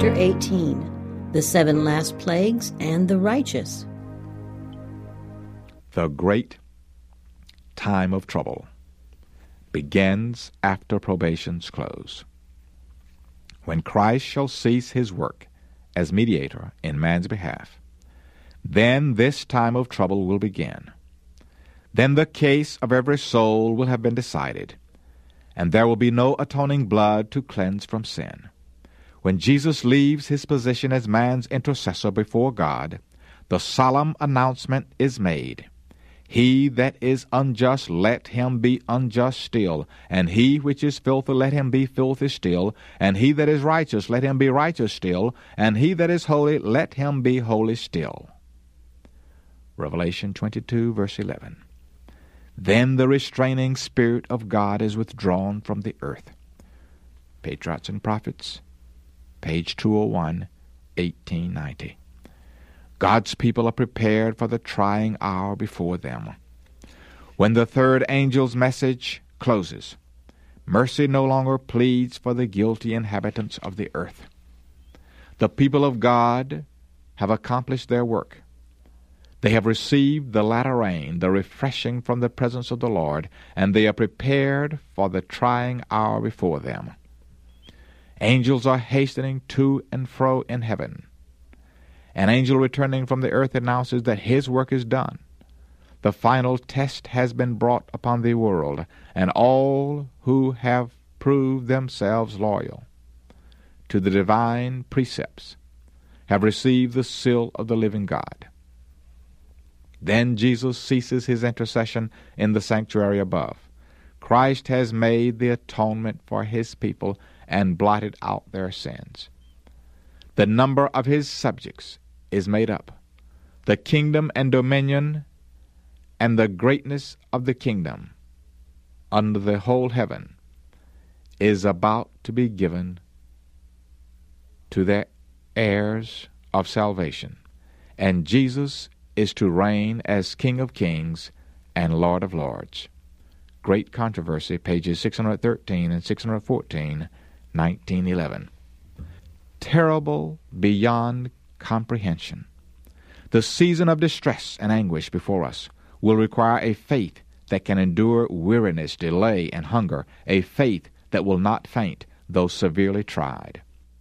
Chapter 18, The Seven Last Plagues and the Righteous. The great time of trouble begins after probation's close, when Christ shall cease his work as mediator in man's behalf. Then this time of trouble will begin. Then the case of every soul will have been decided, and there will be no atoning blood to cleanse from sin. When Jesus leaves his position as man's intercessor before God, the solemn announcement is made, "He that is unjust, let him be unjust still, and he which is filthy, let him be filthy still, and he that is righteous, let him be righteous still, and he that is holy, let him be holy still." Revelation 22, verse 11. Then the restraining Spirit of God is withdrawn from the earth. Patriots and Prophets, page 201, 1890. God's people are prepared for the trying hour before them. When the third angel's message closes, mercy no longer pleads for the guilty inhabitants of the earth. The people of God have accomplished their work. They have received the latter rain, the refreshing from the presence of the Lord, and they are prepared for the trying hour before them. Angels are hastening to and fro in heaven. An angel returning from the earth announces that his work is done. The final test has been brought upon the world, and all who have proved themselves loyal to the divine precepts have received the seal of the living God. Then Jesus ceases his intercession in the sanctuary above. Christ has made the atonement for his people and blotted out their sins. The number of his subjects is made up. The kingdom and dominion and the greatness of the kingdom under the whole heaven is about to be given to the heirs of salvation, and Jesus is to reign as King of Kings and Lord of Lords. Great Controversy, pages 613 and 614, 1911. Terrible beyond comprehension. The season of distress and anguish before us will require a faith that can endure weariness, delay, and hunger, a faith that will not faint, though severely tried.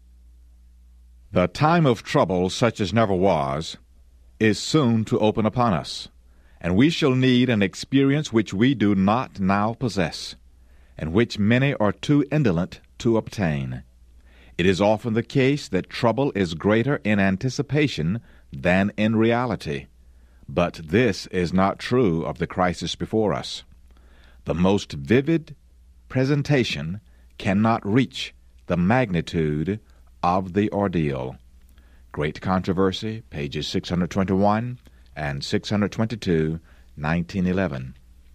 The time of trouble, such as never was, is soon to open upon us, and we shall need an experience which we do not now possess, and which many are too indolent to obtain. It is often the case that trouble is greater in anticipation than in reality, but this is not true of the crisis before us. The most vivid presentation cannot reach the magnitude of the ordeal. Great Controversy, pages 621 and 622, 1911.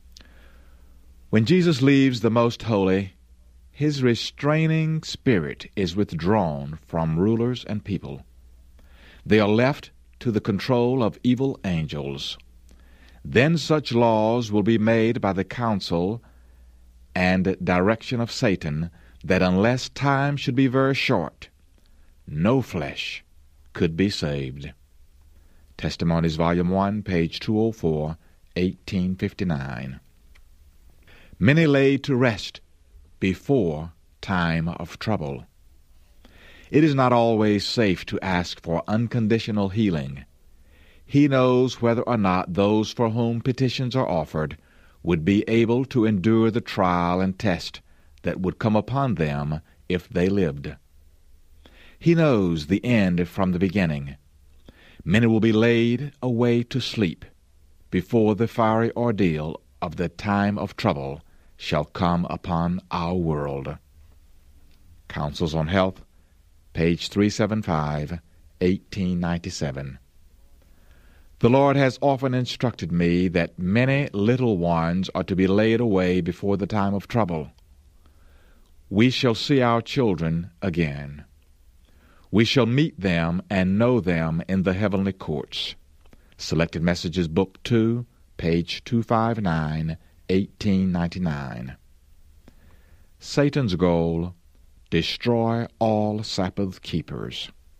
When Jesus leaves the Most Holy, his restraining Spirit is withdrawn from rulers and people. They are left to the control of evil angels. Then such laws will be made by the counsel and direction of Satan that unless time should be very short, no flesh could be saved. Testimonies, Volume 1, page 204, 1859. Many laid to rest before time of trouble. It is not always safe to ask for unconditional healing. He knows whether or not those for whom petitions are offered would be able to endure the trial and test that would come upon them if they lived. He knows the end from the beginning. Many will be laid away to sleep before the fiery ordeal of the time of trouble shall come upon our world. Counsels on Health, page 375, 1897. The Lord has often instructed me that many little ones are to be laid away before the time of trouble. We shall see our children again. We shall meet them and know them in the heavenly courts. Selected Messages, Book 2, page 259, 1899. Satan's goal: destroy all Sabbath keepers.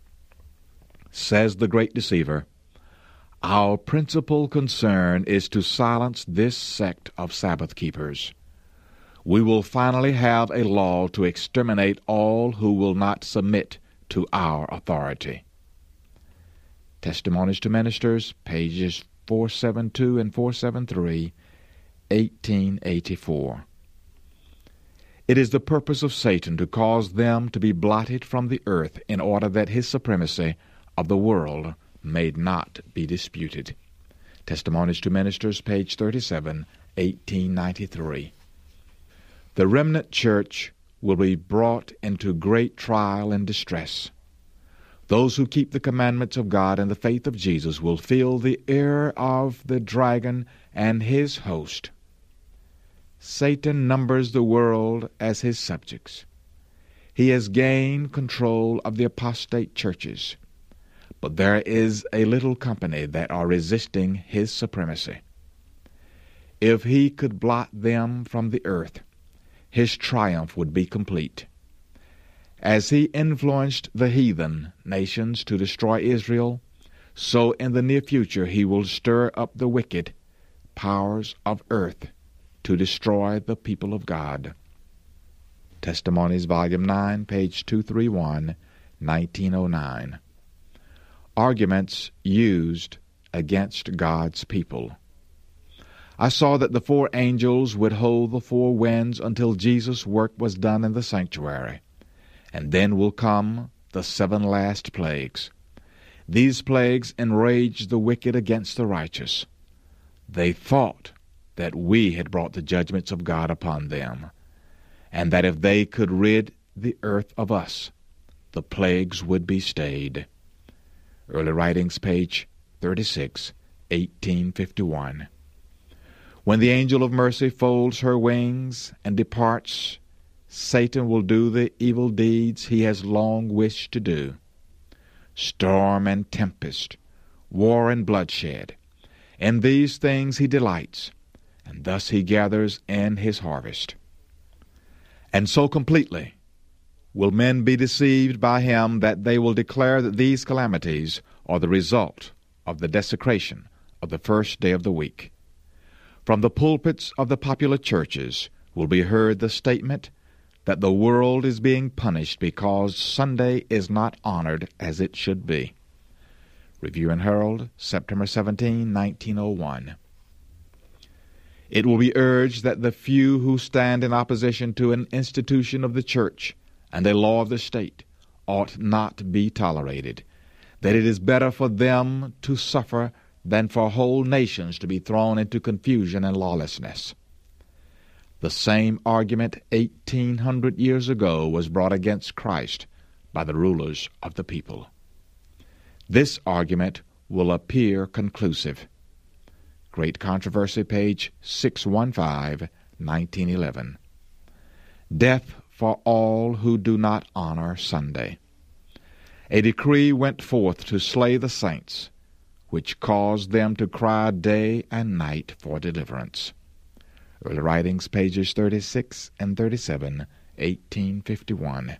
Says the great deceiver, "Our principal concern is to silence this sect of Sabbath keepers. We will finally have a law to exterminate all who will not submit to our authority." Testimonies to Ministers, pages 472 and 473, 1884. It is the purpose of Satan to cause them to be blotted from the earth in order that his supremacy of the world may not be disputed. Testimonies to Ministers, page 37, 1893. The remnant church will be brought into great trial and distress. Those who keep the commandments of God and the faith of Jesus will feel the ire of the dragon and his host. Satan numbers the world as his subjects. He has gained control of the apostate churches, but there is a little company that are resisting his supremacy. If he could blot them from the earth, his triumph would be complete. As he influenced the heathen nations to destroy Israel, so in the near future he will stir up the wicked powers of earth to destroy the people of God. Testimonies, Volume 9, page 231, 1909. Arguments used against God's people. I saw that the 4 angels would hold the 4 winds until Jesus' work was done in the sanctuary, and then will come the 7 last plagues. These plagues enraged the wicked against the righteous. They thought that we had brought the judgments of God upon them, and that if they could rid the earth of us, the plagues would be stayed. Early Writings, page 36, 1851. When the angel of mercy folds her wings and departs, Satan will do the evil deeds he has long wished to do. Storm and tempest, war and bloodshed, in these things he delights, and thus he gathers in his harvest. And so completely will men be deceived by him that they will declare that these calamities are the result of the desecration of the first day of the week. From the pulpits of the popular churches will be heard the statement that the world is being punished because Sunday is not honored as it should be. Review and Herald, September 17, 1901. It will be urged that the few who stand in opposition to an institution of the church and a law of the state ought not be tolerated, that it is better for them to suffer than for whole nations to be thrown into confusion and lawlessness. The same argument 1800 years ago was brought against Christ by the rulers of the people. This argument will appear conclusive. Great Controversy, page 615, 1911. Death for all who do not honor Sunday. A decree went forth to slay the saints, which caused them to cry day and night for deliverance. Early Writings, pages 36 and 37, 1851.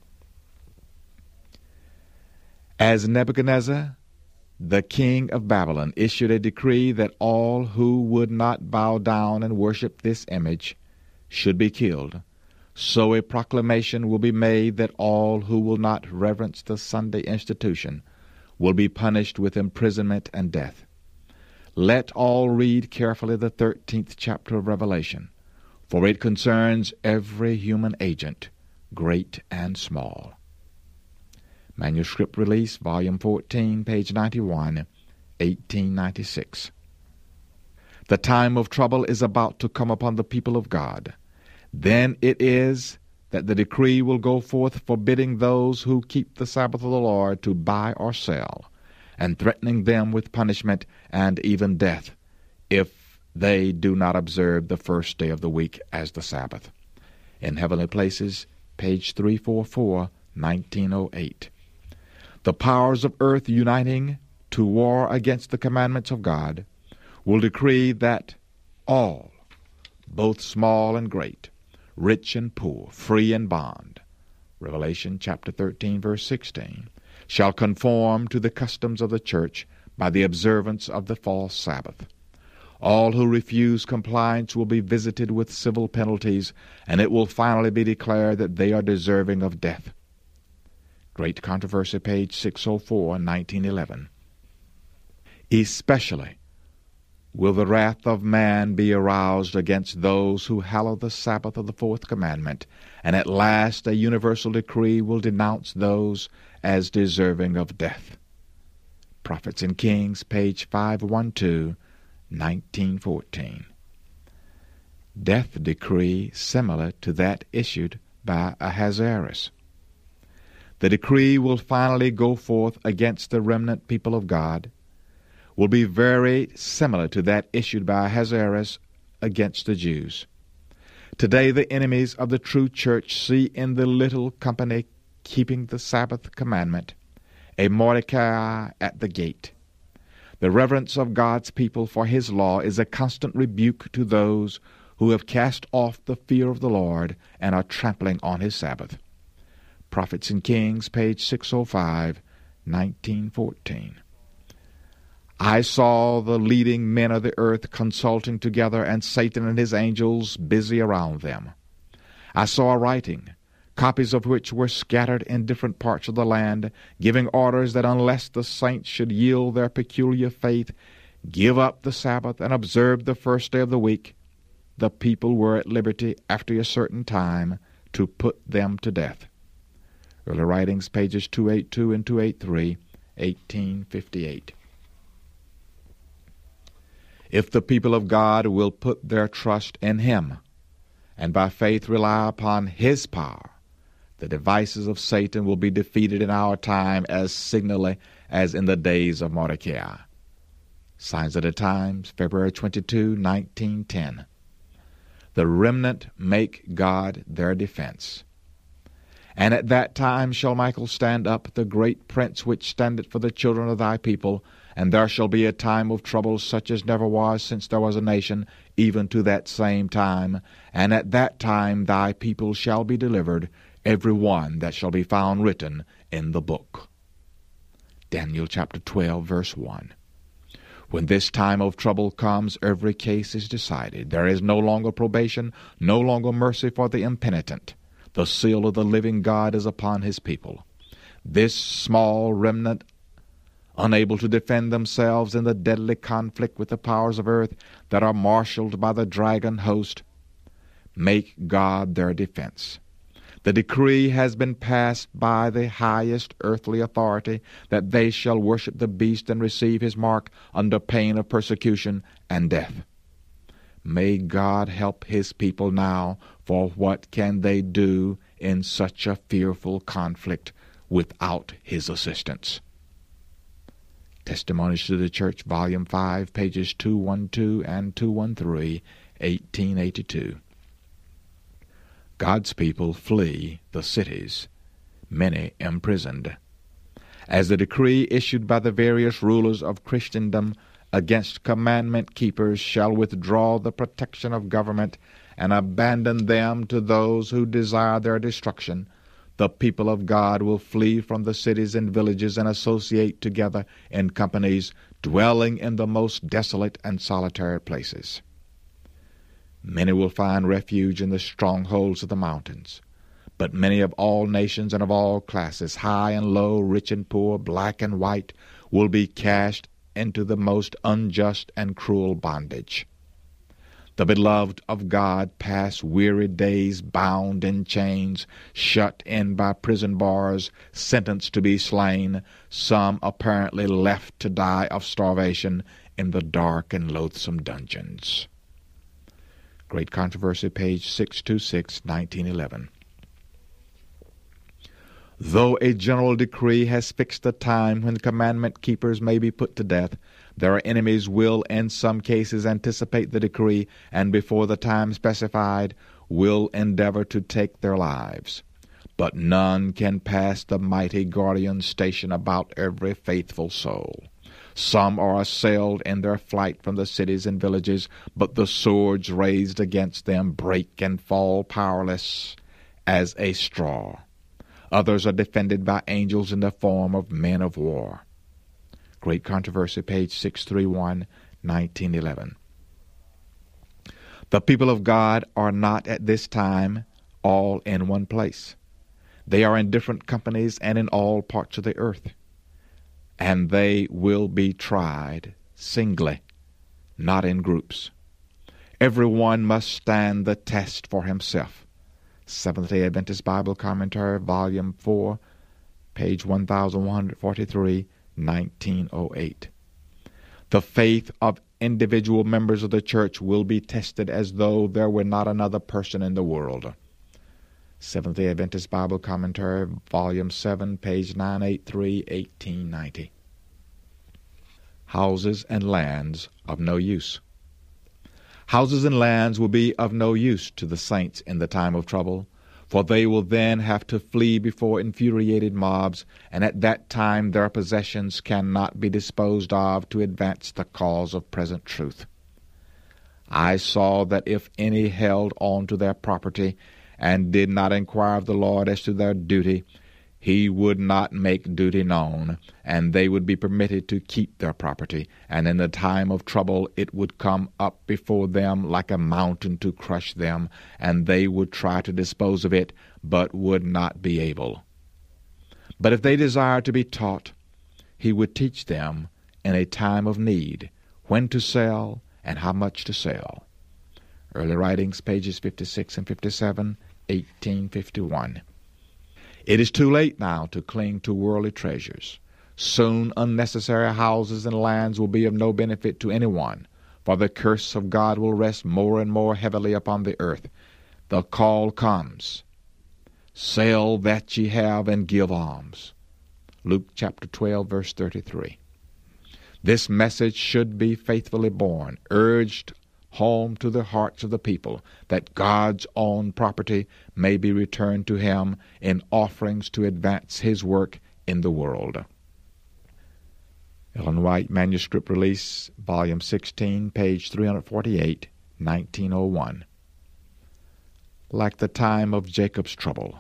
As Nebuchadnezzar, the king of Babylon, issued a decree that all who would not bow down and worship this image should be killed, so a proclamation will be made that all who will not reverence the Sunday institution will be punished with imprisonment and death. Let all read carefully the 13th chapter of Revelation, for it concerns every human agent, great and small. Manuscript Release, Volume 14, page 91, 1896. The time of trouble is about to come upon the people of God. Then it is that the decree will go forth forbidding those who keep the Sabbath of the Lord to buy or sell, and threatening them with punishment and even death if they do not observe the first day of the week as the Sabbath. In Heavenly Places, page 344, 1908. The powers of earth uniting to war against the commandments of God will decree that all, both small and great, rich and poor, free and bond, Revelation chapter 13, verse 16, shall conform to the customs of the church by the observance of the false Sabbath. All who refuse compliance will be visited with civil penalties, and it will finally be declared that they are deserving of death. Great Controversy, page 604, 1911. Especially will the wrath of man be aroused against those who hallow the Sabbath of the fourth commandment, and at last a universal decree will denounce those as deserving of death. Prophets and Kings, page 512, 1914. Death decree similar to that issued by Ahasuerus. The decree will finally go forth against the remnant people of God, will be very similar to that issued by Ahasuerus against the Jews. Today the enemies of the true church see in the little company keeping the Sabbath commandment a Mordecai at the gate. The reverence of God's people for His law is a constant rebuke to those who have cast off the fear of the Lord and are trampling on His Sabbath. Prophets and Kings, page 605, 1914. I saw the leading men of the earth consulting together, and Satan and his angels busy around them. I saw a writing, copies of which were scattered in different parts of the land, giving orders that unless the saints should yield their peculiar faith, give up the Sabbath, and observe the first day of the week, the people were at liberty after a certain time to put them to death. Early Writings, pages 282 and 283, 1858. If the people of God will put their trust in Him, and by faith rely upon His power, the devices of Satan will be defeated in our time as signally as in the days of Mordecai. Signs of the Times, February 22, 1910. The remnant make God their defense. And at that time shall Michael stand up, the great prince which standeth for the children of thy people, and there shall be a time of trouble such as never was since there was a nation, even to that same time. And at that time thy people shall be delivered, every one that shall be found written in the book. Daniel chapter 12, verse 1. When this time of trouble comes, every case is decided. There is no longer probation, no longer mercy for the impenitent. The seal of the living God is upon His people. This small remnant, unable to defend themselves in the deadly conflict with the powers of earth that are marshaled by the dragon host, make God their defense. The decree has been passed by the highest earthly authority that they shall worship the beast and receive his mark under pain of persecution and death. May God help His people now, for what can they do in such a fearful conflict without His assistance? Testimonies to the Church, Volume 5, pages 212 and 213, 1882. God's people flee the cities, many imprisoned. As the decree issued by the various rulers of Christendom against commandment keepers shall withdraw the protection of government and abandon them to those who desire their destruction, the people of God will flee from the cities and villages and associate together in companies, dwelling in the most desolate and solitary places. Many will find refuge in the strongholds of the mountains, but many of all nations and of all classes, high and low, rich and poor, black and white, will be cast into the most unjust and cruel bondage. The beloved of God pass weary days bound in chains, shut in by prison bars, sentenced to be slain, some apparently left to die of starvation in the dark and loathsome dungeons. Great Controversy, page 626, 1911. Though a general decree has fixed the time when commandment keepers may be put to death, their enemies will in some cases anticipate the decree, and before the time specified will endeavor to take their lives. But none can pass the mighty guardian station about every faithful soul. Some are assailed in their flight from the cities and villages, but the swords raised against them break and fall powerless as a straw. Others are defended by angels in the form of men of war. Great Controversy, page 631, 1911. The people of God are not at this time all in one place. They are in different companies and in all parts of the earth. And they will be tried singly, not in groups. Everyone must stand the test for himself. Seventh-day Adventist Bible Commentary, Volume 4, page 1143, 1908. The faith of individual members of the church will be tested as though there were not another person in the world. Seventh-day Adventist Bible Commentary, Volume 7, page 983, 1890. Houses and lands of no use. Houses and lands will be of no use to the saints in the time of trouble, for they will then have to flee before infuriated mobs, and at that time their possessions cannot be disposed of to advance the cause of present truth. I saw that if any held on to their property, and did not inquire of the Lord as to their duty, He would not make duty known, and they would be permitted to keep their property, and in the time of trouble it would come up before them like a mountain to crush them, and they would try to dispose of it, but would not be able. But if they desired to be taught, He would teach them in a time of need when to sell and how much to sell. Early Writings, pages 56 and 57, 1851. It is too late now to cling to worldly treasures. Soon unnecessary houses and lands will be of no benefit to anyone, for the curse of God will rest more and more heavily upon the earth. The call comes, "Sell that ye have and give alms." Luke chapter 12, verse 33. This message should be faithfully borne, urged home to the hearts of the people, that God's own property may be returned to Him in offerings to advance His work in the world. Ellen White Manuscript Release, Volume 16, page 348, 1901. Like the time of Jacob's trouble,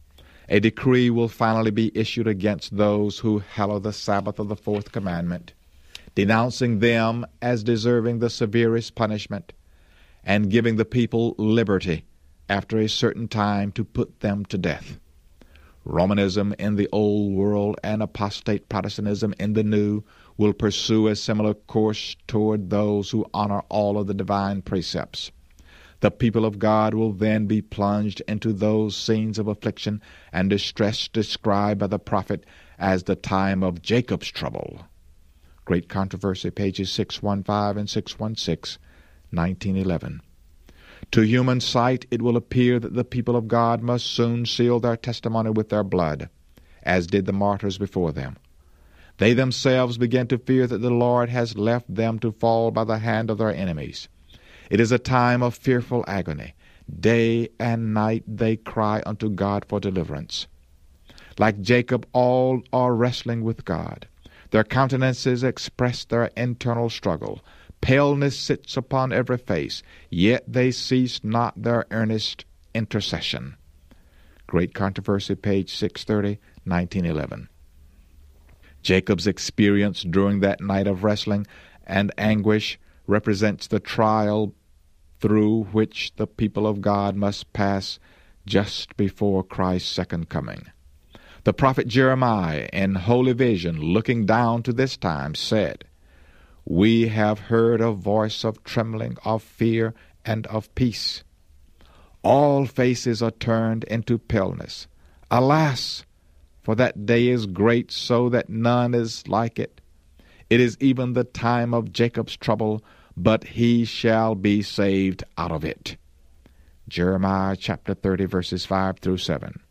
a decree will finally be issued against those who hallow the Sabbath of the fourth commandment, denouncing them as deserving the severest punishment, and giving the people liberty after a certain time to put them to death. Romanism in the Old World and apostate Protestantism in the New will pursue a similar course toward those who honor all of the divine precepts. The people of God will then be plunged into those scenes of affliction and distress described by the prophet as the time of Jacob's trouble. Great Controversy, pages 615 and 616, 1911. To human sight it will appear that the people of God must soon seal their testimony with their blood, as did the martyrs before them. They themselves begin to fear that the Lord has left them to fall by the hand of their enemies. It is a time of fearful agony. Day and night they cry unto God for deliverance. Like Jacob, all are wrestling with God. Their countenances express their internal struggle. Paleness sits upon every face, yet they cease not their earnest intercession. Great Controversy, page 630, 1911. Jacob's experience during that night of wrestling and anguish represents the trial through which the people of God must pass just before Christ's second coming. The prophet Jeremiah, in holy vision, looking down to this time, said, "We have heard a voice of trembling, of fear, and of peace. All faces are turned into paleness. Alas, for that day is great, so that none is like it. It is even the time of Jacob's trouble, but he shall be saved out of it." Jeremiah chapter 30, verses 5 through 7.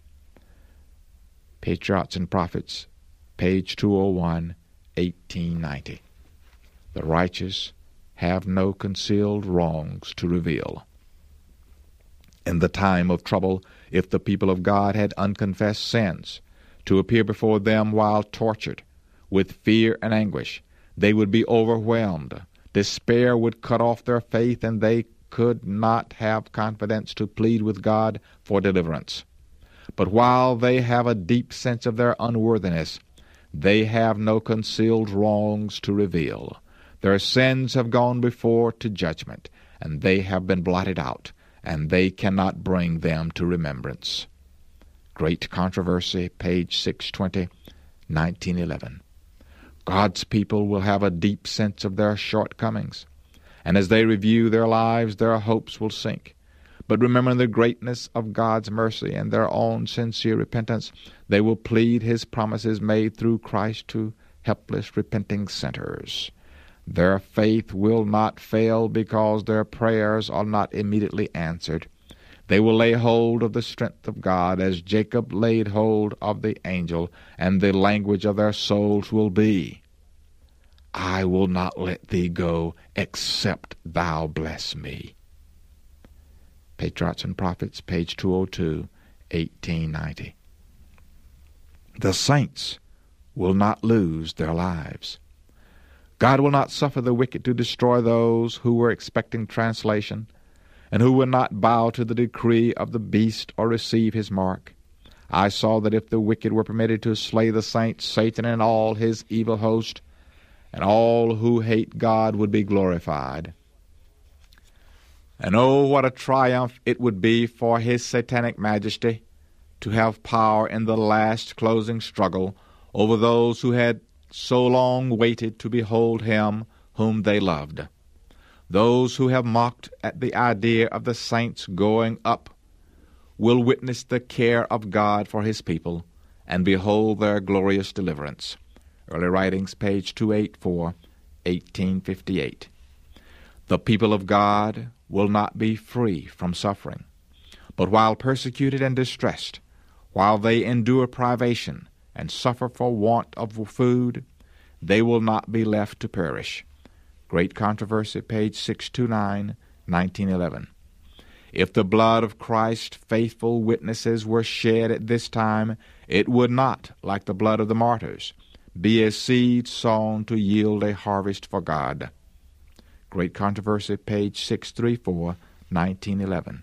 Patriots and Prophets, page 201, 1890. The righteous have no concealed wrongs to reveal. In the time of trouble, if the people of God had unconfessed sins to appear before them while tortured with fear and anguish, they would be overwhelmed. Despair would cut off their faith, and they could not have confidence to plead with God for deliverance. But while they have a deep sense of their unworthiness, they have no concealed wrongs to reveal. Their sins have gone before to judgment, and they have been blotted out, and they cannot bring them to remembrance. Great Controversy, page 620, 1911. God's people will have a deep sense of their shortcomings, and as they review their lives, their hopes will sink. But remembering the greatness of God's mercy and their own sincere repentance, they will plead His promises made through Christ to helpless, repenting sinners. Their faith will not fail because their prayers are not immediately answered. They will lay hold of the strength of God as Jacob laid hold of the angel, and the language of their souls will be, I will not let thee go except thou bless me. Patriots and Prophets, page 202, 1890. The saints will not lose their lives. God will not suffer the wicked to destroy those who were expecting translation, and who will not bow to the decree of the beast or receive his mark. I saw that if the wicked were permitted to slay the saints, Satan and all his evil host, and all who hate God would be glorified. And oh, what a triumph it would be for his satanic majesty to have power in the last closing struggle over those who had so long waited to behold him whom they loved. Those who have mocked at the idea of the saints going up will witness the care of God for his people and behold their glorious deliverance. Early Writings, page 284, 1858. The people of God will not be free from suffering, but while persecuted and distressed, while they endure privation and suffer for want of food, they will not be left to perish. Great Controversy, page 629, 1911. If the blood of Christ's faithful witnesses were shed at this time, it would not, like the blood of the martyrs, be a seed sown to yield a harvest for God. Great Controversy, page 634, 1911.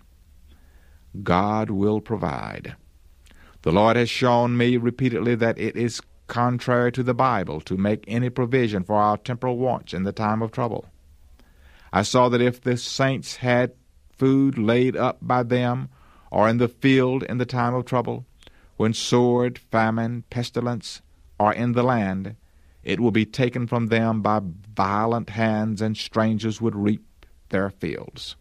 God will provide. The Lord has shown me repeatedly that it is contrary to the Bible to make any provision for our temporal wants in the time of trouble. I saw that if the saints had food laid up by them, or in the field in the time of trouble, when sword, famine, pestilence are in the land, it will be taken from them by violent hands, and strangers would reap their fields.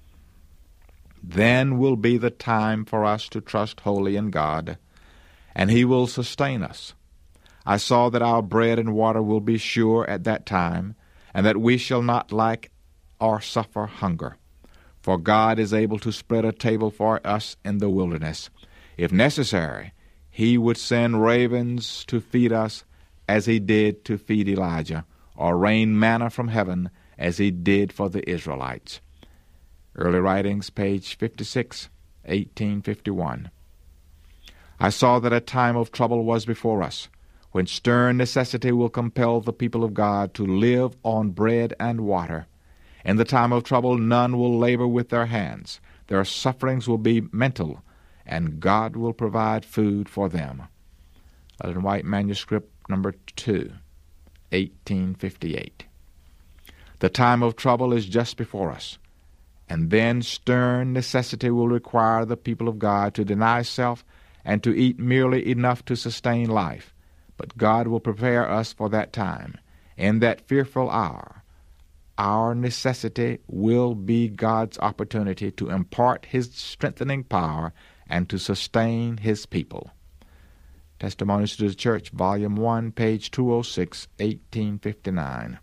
Then will be the time for us to trust wholly in God, and He will sustain us. I saw that our bread and water will be sure at that time, and that we shall not lack or suffer hunger. For God is able to spread a table for us in the wilderness. If necessary, He would send ravens to feed us, as He did to feed Elijah, or rain manna from heaven, as He did for the Israelites. Early Writings, page 56, 1851. I saw that a time of trouble was before us, when stern necessity will compel the people of God to live on bread and water. In the time of trouble, none will labor with their hands. Their sufferings will be mental, and God will provide food for them. Ellen White Manuscript number 2, 1858. The time of trouble is just before us, and then stern necessity will require the people of God to deny self and to eat merely enough to sustain life. But God will prepare us for that time. In that fearful hour, our necessity will be God's opportunity to impart His strengthening power and to sustain His people. Testimonies to the Church, Volume 1, page 206, 1859.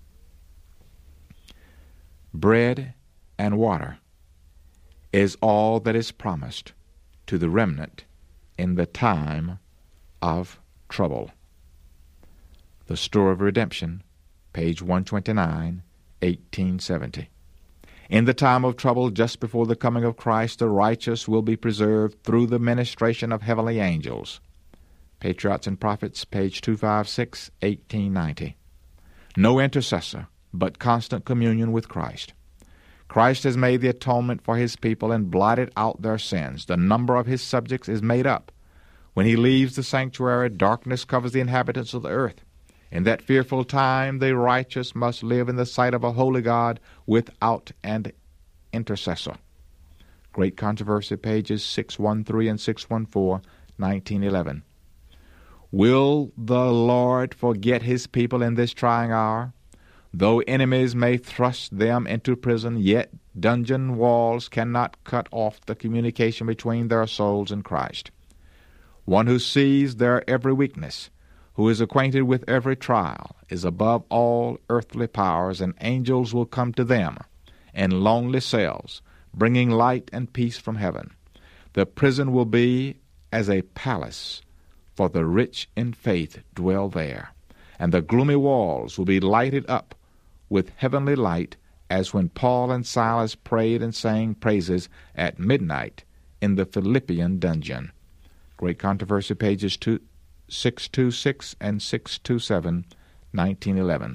Bread and water is all that is promised to the remnant in the time of trouble. The Store of Redemption, page 129, 1870. In the time of trouble, just before the coming of Christ, the righteous will be preserved through the ministration of heavenly angels. Patriots and Prophets, page 256, 1890. No intercessor, but constant communion with Christ. Christ has made the atonement for his people and blotted out their sins. The number of his subjects is made up. When he leaves the sanctuary, darkness covers the inhabitants of the earth. In that fearful time, the righteous must live in the sight of a holy God without an intercessor. Great Controversy, pages 613 and 614, 1911. Will the Lord forget his people in this trying hour? Though enemies may thrust them into prison, yet dungeon walls cannot cut off the communication between their souls and Christ. One who sees their every weakness, who is acquainted with every trial, is above all earthly powers, and angels will come to them in lonely cells, bringing light and peace from heaven. The prison will be as a palace, for the rich in faith dwell there, and the gloomy walls will be lighted up with heavenly light, as when Paul and Silas prayed and sang praises at midnight in the Philippian dungeon. Great Controversy, pages 626 and 627, 1911.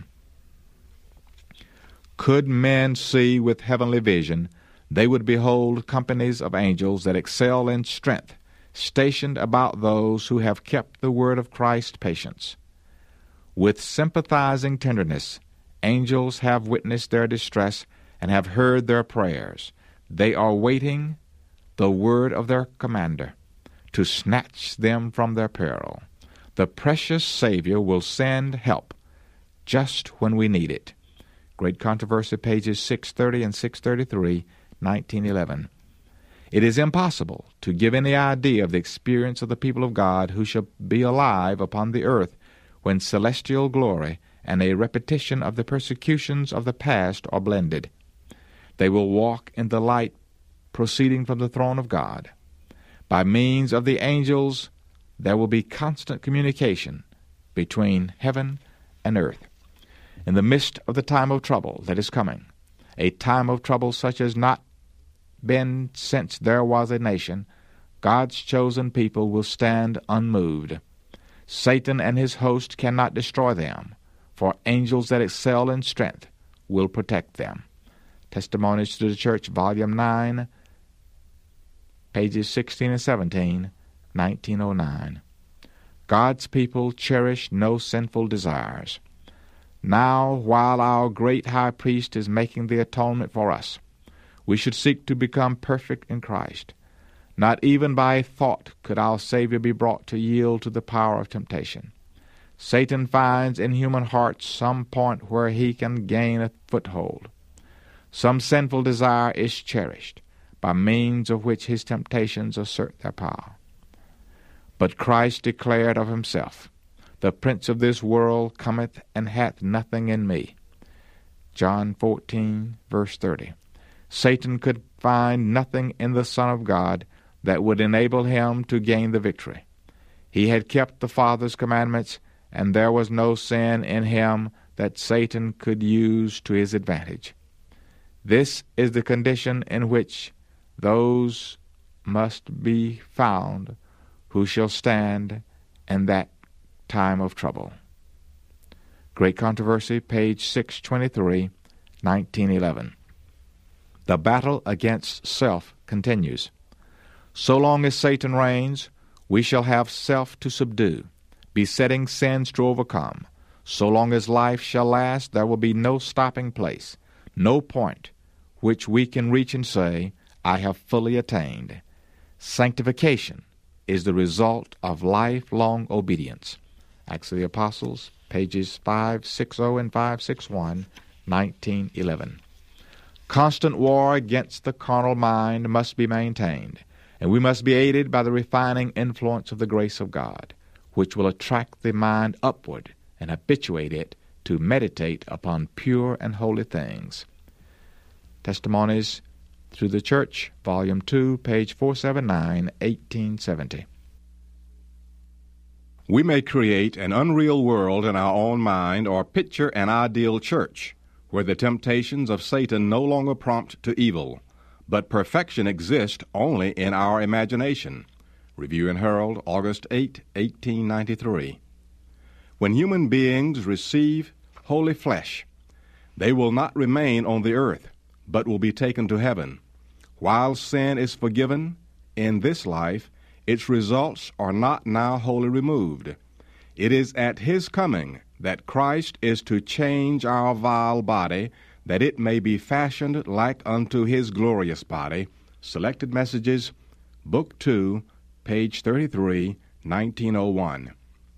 Could men see with heavenly vision, they would behold companies of angels that excel in strength, stationed about those who have kept the word of Christ's patience. With sympathizing tenderness, angels have witnessed their distress and have heard their prayers. They are waiting the word of their commander to snatch them from their peril. The precious Savior will send help just when we need it. Great Controversy, pages 630 and 633, 1911. It is impossible to give any idea of the experience of the people of God who shall be alive upon the earth when celestial glory and a repetition of the persecutions of the past are blended. They will walk in the light proceeding from the throne of God. By means of the angels, there will be constant communication between heaven and earth. In the midst of the time of trouble that is coming, a time of trouble such as not been since there was a nation, God's chosen people will stand unmoved. Satan and his host cannot destroy them, for angels that excel in strength will protect them. Testimonies to the Church, Volume 9, pages 16 and 17, 1909. God's people cherish no sinful desires. Now, while our great high priest is making the atonement for us, we should seek to become perfect in Christ. Not even by a thought could our Savior be brought to yield to the power of temptation. Satan finds in human hearts some point where he can gain a foothold. Some sinful desire is cherished, by means of which his temptations assert their power. But Christ declared of himself, "The prince of this world cometh and hath nothing in me." John 14, verse 30. Satan could find nothing in the Son of God that would enable him to gain the victory. He had kept the Father's commandments, and there was no sin in him that Satan could use to his advantage. This is the condition in which those must be found who shall stand in that time of trouble. Great Controversy, page 623, 1911. The battle against self continues. So long as Satan reigns, we shall have self to subdue, besetting sins to overcome. So long as life shall last, there will be no stopping place, no point which we can reach and say, "I have fully attained." Sanctification is the result of lifelong obedience. Acts of the Apostles, pages 560 and 561, 1911. Constant war against the carnal mind must be maintained, and we must be aided by the refining influence of the grace of God, which will attract the mind upward and habituate it to meditate upon pure and holy things. Testimonies to the Church, Volume 2, page 479, 1870. We may create an unreal world in our own mind or picture an ideal church where the temptations of Satan no longer prompt to evil, but perfection exists only in our imagination. Review and Herald, August 8, 1893. When human beings receive holy flesh, they will not remain on the earth, but will be taken to heaven. While sin is forgiven in this life, its results are not now wholly removed. It is at his coming that Christ is to change our vile body, that it may be fashioned like unto his glorious body. Selected Messages, Book 2, page 33, 1901.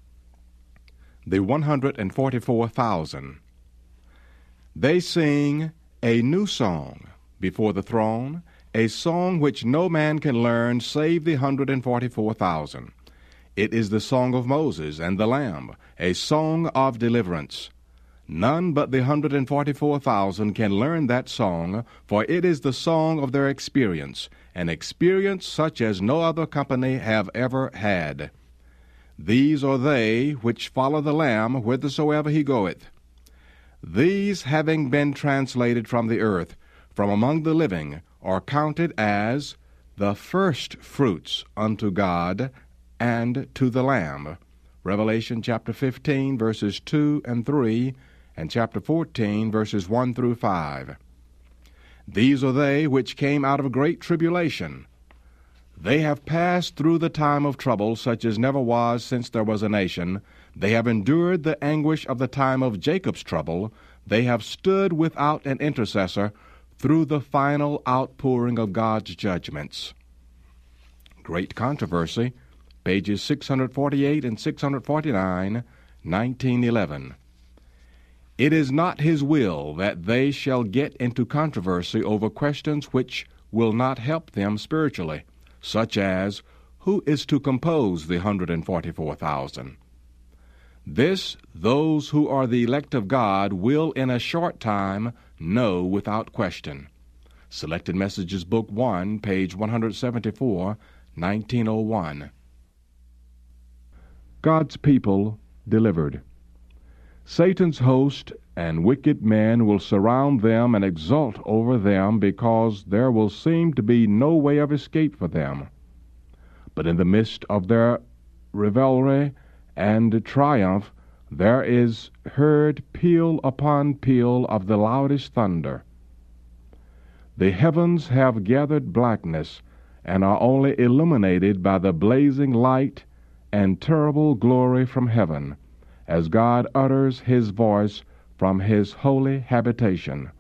The 144,000. They sing a new song before the throne, a song which no man can learn save the 144,000. It is the song of Moses and the Lamb, a song of deliverance. None but the 144,000 can learn that song, for it is the song of their experience, an experience such as no other company have ever had. These are they which follow the Lamb whithersoever he goeth. These, having been translated from the earth, from among the living, are counted as the first fruits unto God and to the Lamb. Revelation chapter 15, verses 2 and 3, and chapter 14, verses 1 through 5. These are they which came out of great tribulation. They have passed through the time of trouble such as never was since there was a nation. They have endured the anguish of the time of Jacob's trouble. They have stood without an intercessor through the final outpouring of God's judgments. Great Controversy, pages 648 and 649, 1911. It is not his will that they shall get into controversy over questions which will not help them spiritually, such as, who is to compose the 144,000? This those who are the elect of God will in a short time know without question. Selected Messages, Book 1, page 174, 1901. God's people delivered. Satan's host and wicked men will surround them and exult over them, because there will seem to be no way of escape for them. But in the midst of their revelry and triumph, there is heard peal upon peal of the loudest thunder. The heavens have gathered blackness, and are only illuminated by the blazing light and terrible glory from heaven, as God utters his voice from his holy habitation.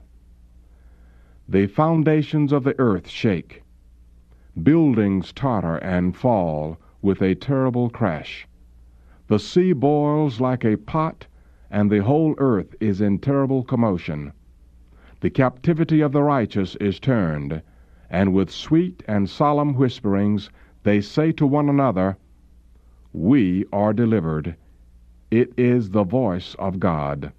The foundations of the earth shake. Buildings totter and fall with a terrible crash. The sea boils like a pot, and the whole earth is in terrible commotion. The captivity of the righteous is turned, and with sweet and solemn whisperings they say to one another, "We are delivered. It is the voice of God."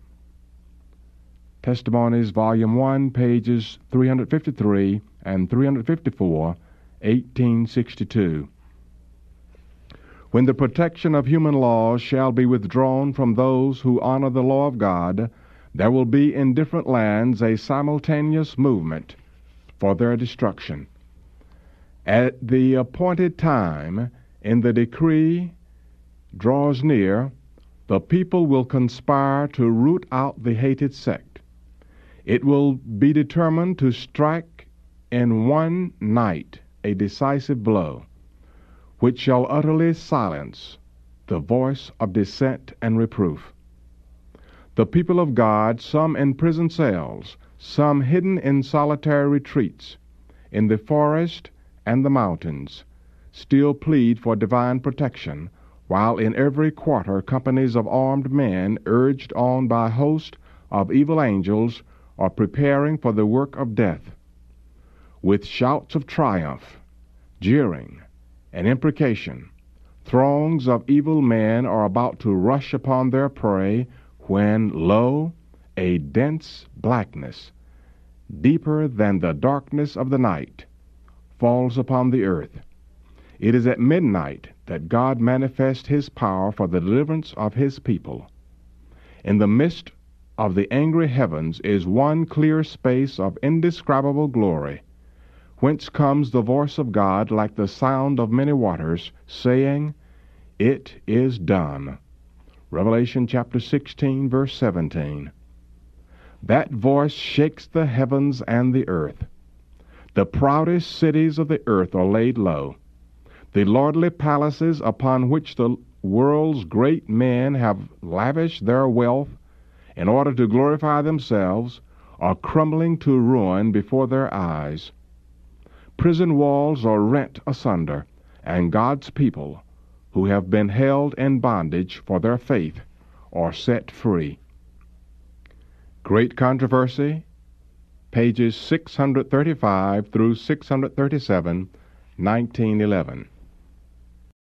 Testimonies, Volume 1, pages 353 and 354, 1862. When the protection of human laws shall be withdrawn from those who honor the law of God, there will be in different lands a simultaneous movement for their destruction. At the appointed time, in the decree draws near, the people will conspire to root out the hated sect. It will be determined to strike in one night a decisive blow, which shall utterly silence the voice of dissent and reproof. The people of God, some in prison cells, some hidden in solitary retreats, in the forest and the mountains, still plead for divine protection, while in every quarter companies of armed men, urged on by a host of evil angels, are preparing for the work of death. With shouts of triumph, jeering, and imprecation, throngs of evil men are about to rush upon their prey, when, lo, a dense blackness, deeper than the darkness of the night, falls upon the earth. It is at midnight that God manifests his power for the deliverance of his people. In the midst of the angry heavens is one clear space of indescribable glory, whence comes the voice of God like the sound of many waters, saying, "It is done." Revelation chapter 16, verse 17. That voice shakes the heavens and the earth. The proudest cities of the earth are laid low. The lordly palaces upon which the world's great men have lavished their wealth in order to glorify themselves are crumbling to ruin before their eyes. Prison walls are rent asunder, and God's people, who have been held in bondage for their faith, are set free. Great Controversy, pages 635 through 637, 1911.